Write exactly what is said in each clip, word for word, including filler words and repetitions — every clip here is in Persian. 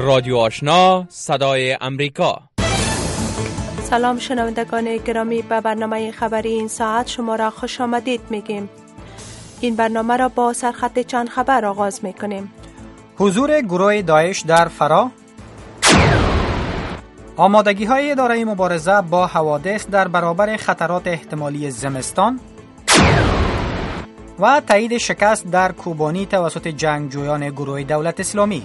رادیو آشنا صدای امریکا. سلام شنوندگان گرامی، به برنامه خبری این ساعت شما را خوش آمدید میگیم. این برنامه را با سرخط چند خبر آغاز میکنیم. حضور گروه داعش در فرا، آمادگی های اداره مبارزه با حوادث در برابر خطرات احتمالی زمستان و تایید شکست در کوبانی توسط جنگجویان گروه دولت اسلامی.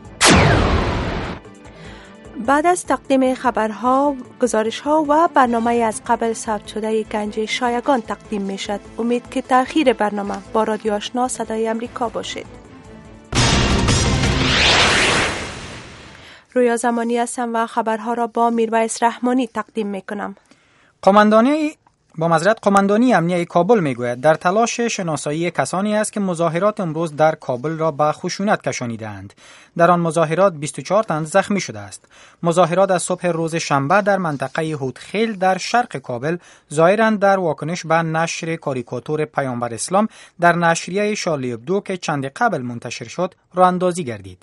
بعد از تقدیم خبرها، گزارشها و برنامه از قبل ثبت شده گنج شایگان تقدیم می شد. امید که تأخیر برنامه با رادیو آشنا صدای امریکا باشید. رویا زمانی هستم و خبرها را با میرویس رحمانی تقدیم می کنم. قماندانی با معذرت قماندانی امنیه کابل میگوید در تلاش شناسایی کسانی است که مظاهرات امروز در کابل را به خشونت کشانیدند. در آن مظاهرات بیست و چهار تن زخمی شده است. مظاهرات از صبح روز شنبه در منطقه هودخیل در شرق کابل ظاهراً در واکنش به نشر کاریکاتور پیامبر اسلام در نشریه شارلی ابدو که چند قبل منتشر شد راه اندازی گردید.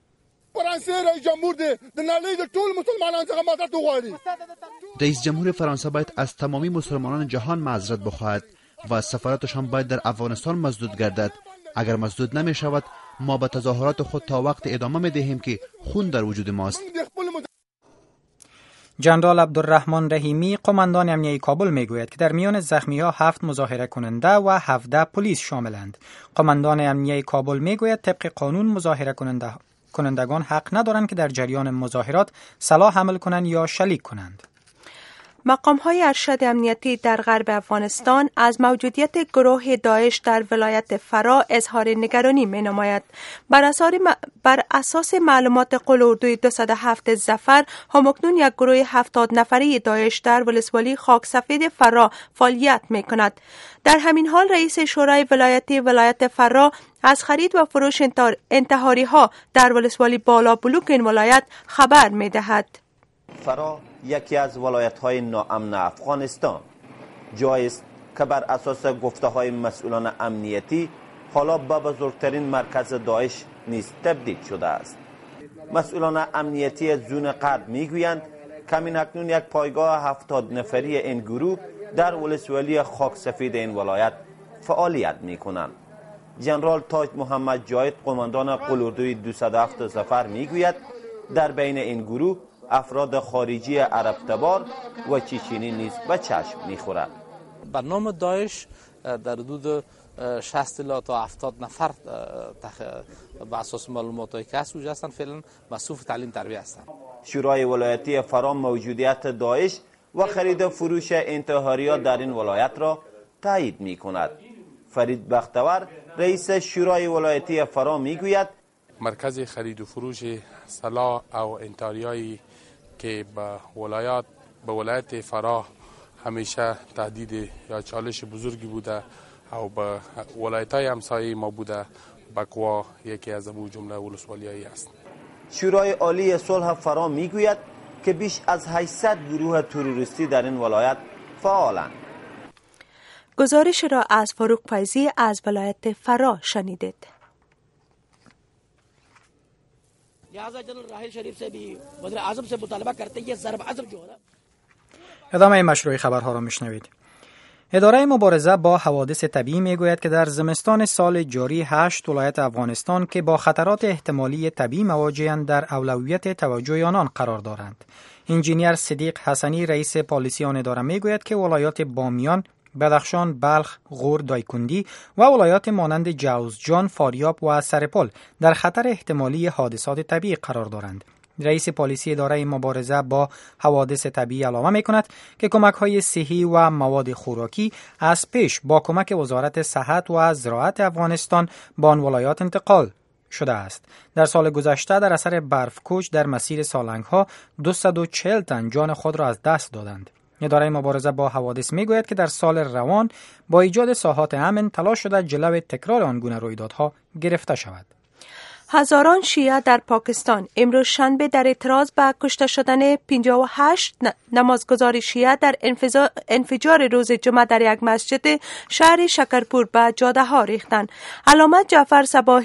رئیس جمهور فرانسه باید از تمامی مسلمانان جهان معذرت بخواهد و سفارتشان باید در افغانستان مسدود گردد. اگر مسدود نمی شود ما به تظاهرات خود تا وقت ادامه می دهیم که خون در وجود ماست. جنرال عبدالرحمن رحیمی قماندان امنیه کابل میگوید که در میان زخمی ها هفت مظاهره کننده و هفده پلیس شاملند. قماندان امنیه کابل میگوید طبق قانون مظاهره کننده کنندگان حق ندارند که در جریان مظاهرات سلاح حمل کنند یا شلیک کنند. مقام‌های ارشد امنیتی در غرب افغانستان از موجودیت گروه داعش در ولایت فرا اظهار نگرانی می‌نماید. بر, بر اساس معلومات قول اردوی دویست و هفت ظفر، همکنون یک گروه هفتاد نفری داعش در ولسوالی خاک سفید فرا فعالیت می‌کند. در همین حال رئیس شورای ولایتی ولایت فرا از خرید و فروش انتحاری‌ها در ولسوالی بالا بلوک این ولایت خبر می‌دهد. فرا یکی از ولایت‌های ناامن افغانستان جایی است که بر اساس گفته‌های مسئولان امنیتی حالا به بزرگترین مرکز داعش نیز تبدیل شده است. مسئولان امنیتی زون غرب میگویند کمین اکنون یک پایگاه هفتاد نفری این گروه در ولسوالی خاک سفید این ولایت فعالیت می‌کنند. جنرال تاج محمد جاید قماندان قول اردوی دویست و هفت ظفر میگوید در بین این گروه افراد خارجی عرب تبار و چیچینی نیز به چشم میخورد. بر نام داعش در حدود شصت تا هفتاد نفر به اساس معلوماتی که هست وجود هستند، فعلا مصروف تعلیم تربیت هستند. شورای ولایتی فرا موجودیت داعش و خرید و فروش انتحاریات در این ولایت را تایید میکند. فرید بختور رئیس شورای ولایتی فرا میگوید مرکز خرید و فروش سلاح او انتحاریایی که به ولایت به ولایت فرا همیشه تهدید یا چالش بزرگی بوده او به ولایت‌های همسایه ما بوده، بکوا یکی از امو جمله ولسوالی‌هایی است. شورای عالی صلح فرا میگوید که بیش از هشتصد گروه تروریستی در این ولایت فعالند. گزارش را از فاروق فیضی از ولایت فرا شنیدید. ادامه مشروع خبرها را میشنوید. اداره مبارزه با حوادث طبیعی میگوید که در زمستان سال جاری هشت ولایت افغانستان که با خطرات احتمالی طبیعی مواجه‌اند در اولویت توجه آنان قرار دارند. انجینیر صدیق حسنی رئیس پالیسی آن اداره میگوید که ولایات بامیان، بدخشان، بلخ، غور، دایکندی و ولایات مانند جوزجان، فاریاب و سرپل در خطر احتمالی حادثات طبیعی قرار دارند. رئیس پالیسی اداره مبارزه با حوادث طبیعی علاوه می‌کند که کمک‌های صحی و مواد خوراکی از پیش با کمک وزارت صحت و زراعت افغانستان به آن ولایات انتقال شده است. در سال گذشته در اثر برف‌کوچ در مسیر سالنگ‌ها دویست و چهل تن جان خود را از دست دادند. اداره مبارزه با حوادث میگوید که در سال روان با ایجاد ساحات امن تلاش شده جلوی تکرار آنگونه رویدادها گرفته شود. هزاران شیعه در پاکستان امروز شنبه در اعتراض به کشته شدن پنجاه و هشت نمازگزار شیعه در انفجار روز جمعه در یک مسجد شهر شکرپور به جاده ها ریختند. علامت جعفر صباحی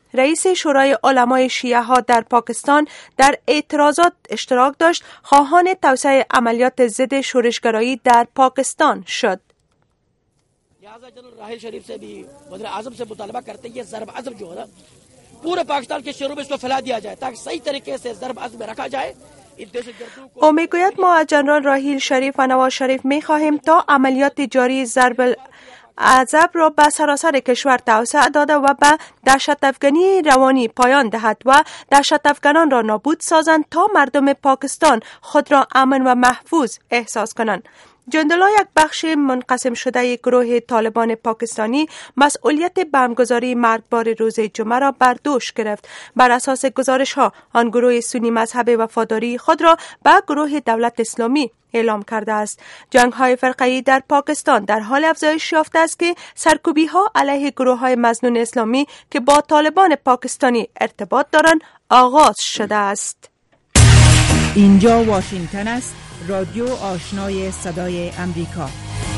رئیس شورای علمای شیعه ها در پاکستان در اعتراضات اشتراک داشت، خواهان توسعه عملیات ضد شورشگرایی در پاکستان شد. لہٰذا جنرل راحل شریف سے بھی وزیر اعظم سے مطالبہ کرتے ہیں یہ ضرب عضب جو ہے نا پورے پاکستان کے شہروں میں اس کو پھیلا دیا جائے تاکہ صحیح طریقے سے ضرب عضب میں رکھا جائے. او میگوید ما از جنرال راحیل شریف و نواز شریف می خواهیم تا عملیات جاری ضرب عضب را به سراسر کشور توسعه داده و به دهشت افکنی روانی پایان دهد و دهشت افکنان را نابود سازند تا مردم پاکستان خود را امن و محفوظ احساس کنند. جندلا یک بخش منقسم شده گروه طالبان پاکستانی مسئولیت بمبگذاری مرگبار روز جمعه را بر دوش گرفت. بر اساس گزارش ها آن گروه سنی مذهب وفاداری خود را به گروه دولت اسلامی اعلام کرده است. جنگ های فرقه‌ای در پاکستان در حال افزایش یافته است که سرکوبی ها علیه گروه های مظنون اسلامی که با طالبان پاکستانی ارتباط دارند آغاز شده است. اینجا واشنگتن است. رادیو آشنای صدای امریکا.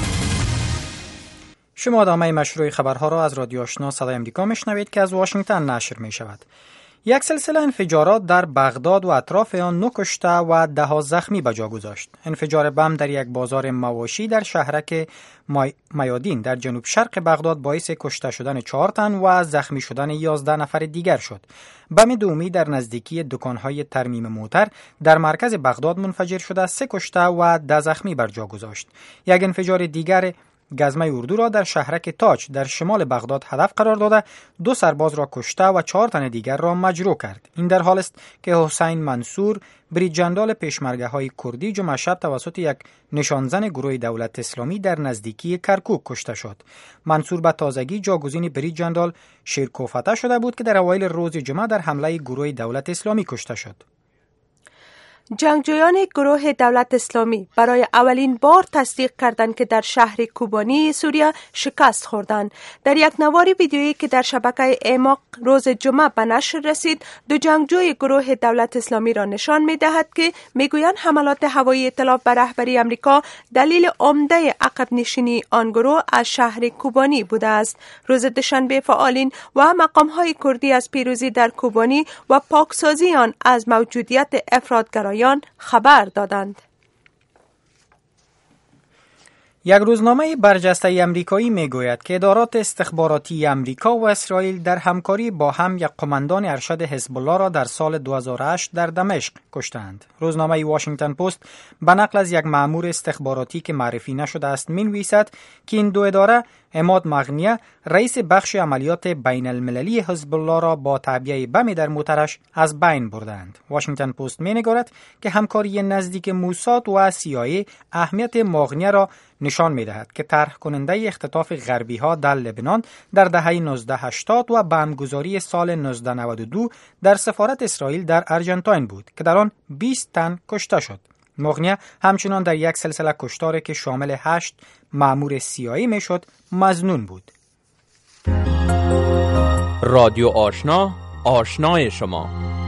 شما ادامه مشروع خبرها را از رادیو آشنا صدای امریکا میشنوید که از واشنگتن نشر می شود. یک سلسله انفجارات در بغداد و اطراف آن نه کشته و ده ها زخمی به جا گذاشت. انفجار بم در یک بازار مواشی در شهرک میادین در جنوب شرق بغداد باعث کشته شدن چهار تن و زخمی شدن یازده نفر دیگر شد. بم دومی در نزدیکی دکانهای ترمیم موتر در مرکز بغداد منفجر شده سه کشته و ده زخمی بر جا گذاشت. یک انفجار دیگر گزمه اردو را در شهرک تاج در شمال بغداد هدف قرار داده دو سرباز را کشته و چهار تن دیگر را مجروح کرد. این در حال است که حسین منصور برید جنرال پیشمرگه های کردی جمعه شب توسط یک نشانزن گروه دولت اسلامی در نزدیکی کرکوک کشته شد. منصور به تازگی جاگزین برید جنرال شیرکوفته شده بود که در اوایل روز جمعه در حمله گروه دولت اسلامی کشته شد. جنگجویان گروه دولت اسلامی برای اولین بار تصدیق کردند که در شهر کوبانی سوریه شکست خوردند. در یک نوار ویدیویی که در شبکه اعماق روز جمعه به نشر رسید، دو جنگجوی گروه دولت اسلامی را نشان می‌دهد که میگویند حملات هوایی ائتلاف بر رهبری آمریکا دلیل عمده عقب نشینی آن گروه از شهر کوبانی بوده است. روز دوشنبه فعالین و مقام‌های کردی از پیروزی در کوبانی و پاکسازی آن از موجودیت افراطگرایان خبر دادند. یک روزنامه برجسته امریکایی میگوید که ادارات استخباراتی امریکا و اسرائیل در همکاری با هم یک قماندان ارشد حزب الله را در سال دو هزار و هشت در دمشق کشتند. روزنامه واشنگتن پست به نقل از یک مأمور استخباراتی که معرفی نشده است می‌نویسد که این دو اداره عماد مغنیه رئیس بخش عملیات بین المللی حزب الله را با تعبیه بم در موترش از بین بردند. واشنگتن پست می‌نگارد که همکاری نزدیک موساد و سی آی ای اهمیت مغنیه را نشان می‌دهد که طرح کننده اختطاف غربی‌ها در لبنان در دهه نوزده هشتاد و بمبگذاری سال نوزده نود و دو در سفارت اسرائیل در آرژانتین بود که در آن بیست تن کشته شد. مغنیه همچنان در یک سلسله کشتار که شامل هشت مأمور سی آی ای میشد مظنون بود. رادیو آشنا، آشنای شما.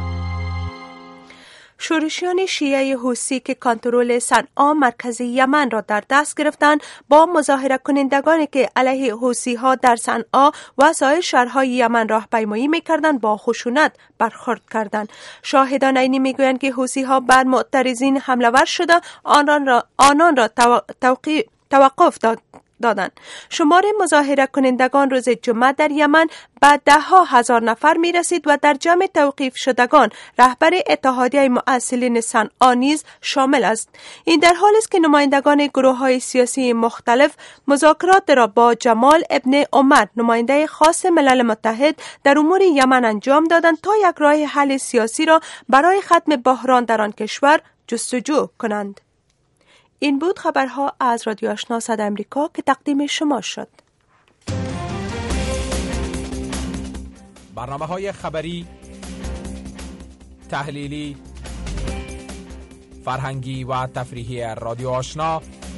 شورشیان شیعه حوثی که کنترل صنعا مرکز یمن را در دست گرفتند با مظاهره کنندگانی که علیه حوثی ها در صنعا و سایر شهرهای یمن راهپیمایی می‌کردند با خشونت برخورد کردند. شاهدان عینی میگویند که حوثی ها بر معترضین حمله ور شده آنان را آنان را توقیف توقف داد دادند. شمار مظاهره کنندگان روز جمعه در یمن به ده ها هزار نفر می رسید و در جمع توقیف شدگان رهبر اتحادیه مؤصلین صنعا نیز شامل است. این در حالی است که نمایندگان گروه های سیاسی مختلف مذاکرات را با جمال ابن عمر نماینده خاص ملل متحد در امور یمن انجام دادند تا یک راه حل سیاسی را برای ختم بحران در آن کشور جستجو کنند. این بود خبرها از رادیو آشنا صدای امریکا که تقدیم شما شد. برنامه‌های خبری، تحلیلی، فرهنگی و تفریحی رادیو آشنا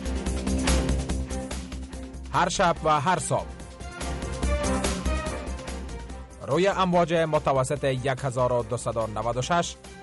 هر شب و هر صبح روی امواج متوسط یک هزار و دویست و نود و شش